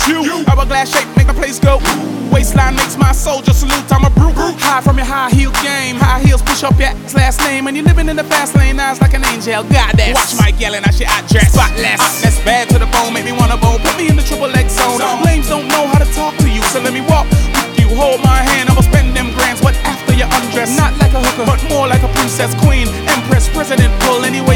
you. Hourglass shape make my place go. Waistline makes my soldier salute. I'm a brute. High from your high heel game. High heels push up your last name. And you're living in the fast lane. Eyes like an angel. Goddess. Watch my yelling. I shit. I dress spotless. That's bad to the bone. Make me wanna bone. Put me in the triple X zone. Lames don't know how to talk to you, so let me walk with you. Hold my hand. I'ma spend them grands. What after you undress? Not like a hooker, but more like a princess, queen, empress, president. Pull anyway